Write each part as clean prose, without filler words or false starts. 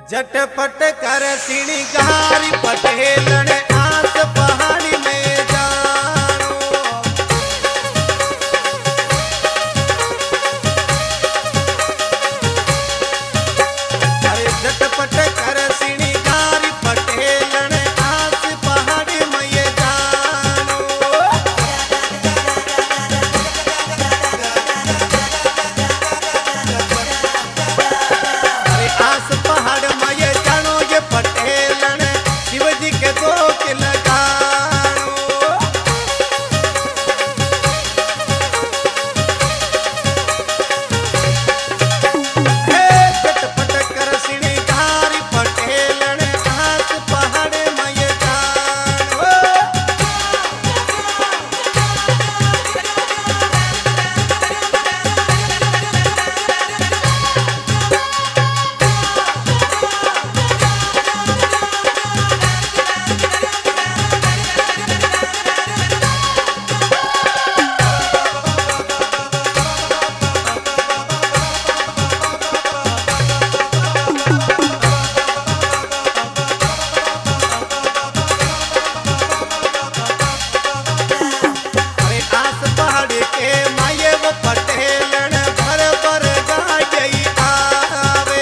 झटपट कर सिणगारी पटेलन आस पहाड़ी में जानो। अरे झटपट कर सिणगारी पटेलन आस पहाड़ी में ये जानो। अरे आस पहाड़ में ये जानो ये पटेलन शिवजी के दो के लगानो। हे झटपट कर सिणगारी पटेलन आस पहाड़ में ये जानो। अरे आस पहाड़ के माये वो पटेलन भर भर गाड़ी आवे।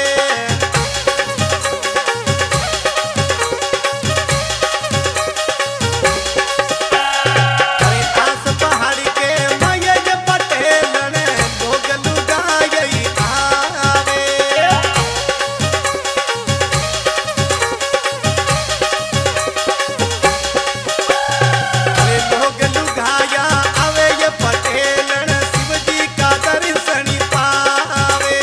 अरे आस पहाड़ के माये ये पटेलन भोगलू गाड़ी आवे। अरे लोग लुगाया आवे ये पटेलन शिवजी का दर्शन पावे।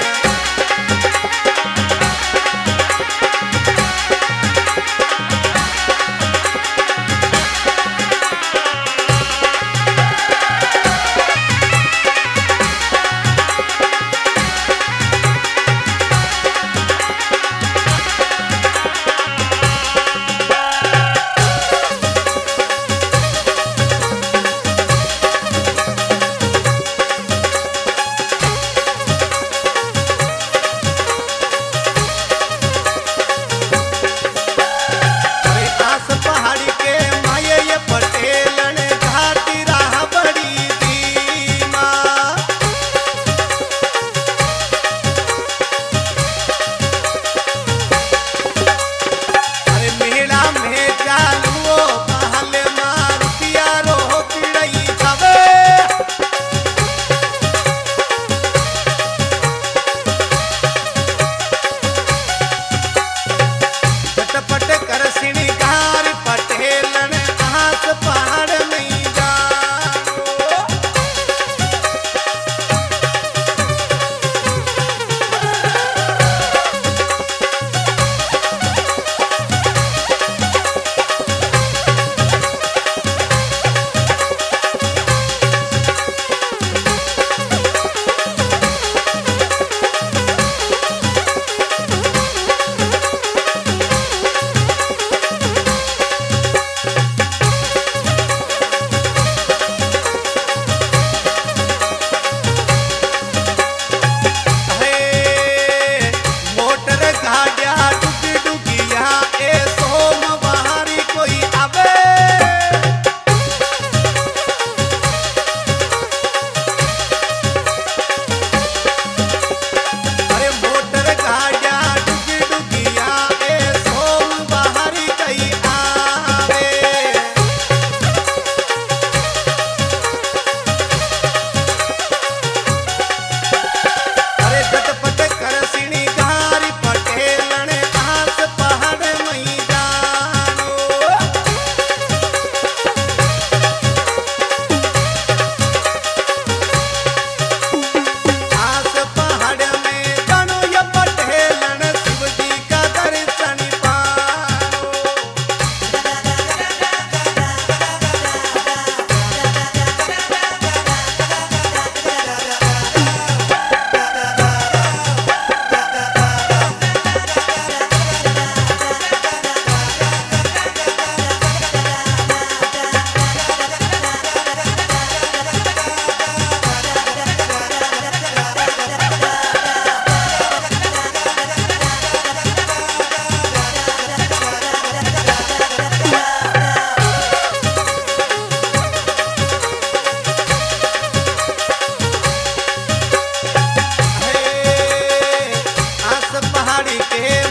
अरे आस पहाड़ी के माये ये पटेलन घाटी राह बड़ी धीमा। अरे मेला में चालू पहल मारुतिया रो पिड़ई जावे। झटपट कर सिणगार पटेलन आस पहाड़ में जानो। हे मोटर गाड़िया डुगी डुगिया ए सोम बहारी कोई आवे। अरे मोटर गाड़िया डुगी डुगिया ए सोम बहारी कोई आवे। अरे झटपट कर सिणगारी पटेलन पहाड़ के